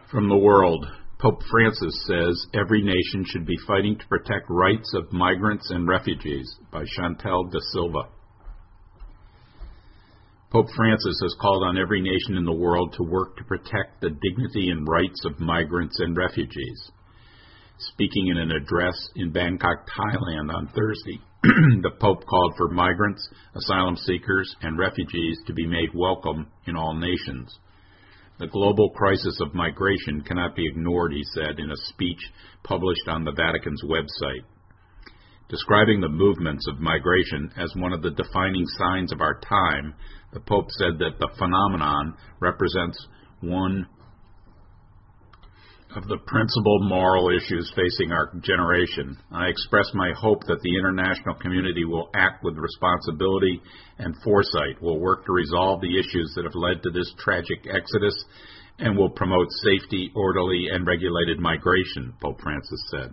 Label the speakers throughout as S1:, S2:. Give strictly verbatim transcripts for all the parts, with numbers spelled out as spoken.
S1: From the world, Pope Francis says every nation should be fighting to protect rights of migrants and refugees, by Chantal de Silva. Pope Francis has called on every nation in the world to work to protect the dignity and rights of migrants and refugees. Speaking in an address in Bangkok, Thailand on Thursday, the Pope called for migrants, asylum seekers, and refugees to be made welcome in all nations. The global crisis of migration cannot be ignored, he said in a speech published on the Vatican's website. Describing the movements of migration as one of the defining signs of our time, the Pope said that the phenomenon represents one of the principal moral issues facing our generation. I express my hope that the international community will act with responsibility and foresight, will work to resolve the issues that have led to this tragic exodus, and will promote safety, orderly, and regulated migration, Pope Francis said.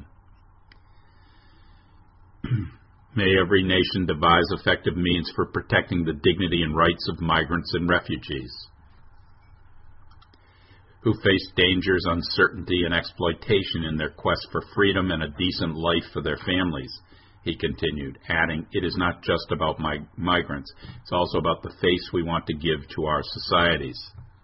S1: May every nation devise effective means for protecting the dignity and rights of migrants and refugees who face dangers, uncertainty, and exploitation in their quest for freedom and a decent life for their families, he continued, adding, it is not just about mig- migrants, it's also about the face we want to give to our societies.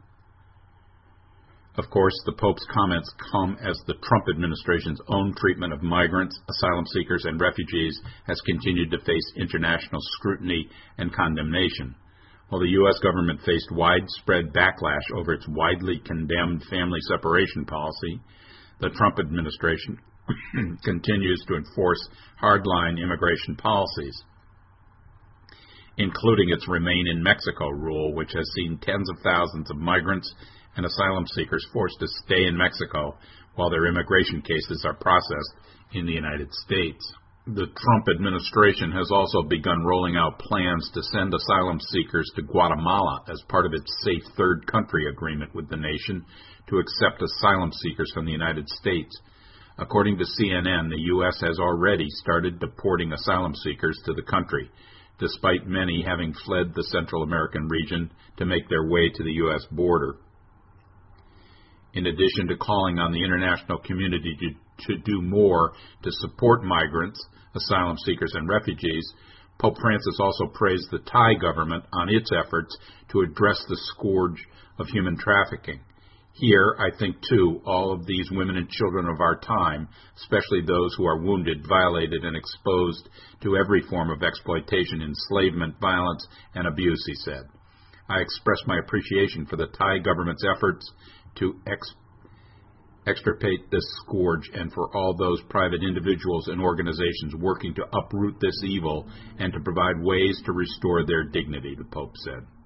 S1: Of course, the Pope's comments come as the Trump administration's own treatment of migrants, asylum seekers, and refugees has continued to face international scrutiny and condemnation. While the U S government faced widespread backlash over its widely condemned family separation policy, the Trump administration continues to enforce hardline immigration policies, including its Remain in Mexico rule, which has seen tens of thousands of migrants and asylum seekers forced to stay in Mexico while their immigration cases are processed in the United States. The Trump administration has also begun rolling out plans to send asylum seekers to Guatemala as part of its safe third country agreement with the nation to accept asylum seekers from the United States. According to C N N, the U S has already started deporting asylum seekers to the country, despite many having fled the Central American region to make their way to the U S border. In addition to calling on the international community to, to do more to support migrants, asylum seekers, and refugees, Pope Francis also praised the Thai government on its efforts to address the scourge of human trafficking. Here, I think, too, all of these women and children of our time, especially those who are wounded, violated, and exposed to every form of exploitation, enslavement, violence, and abuse, he said. I express my appreciation for the Thai government's efforts to ex- extirpate this scourge and for all those private individuals and organizations working to uproot this evil and to provide ways to restore their dignity, the Pope said.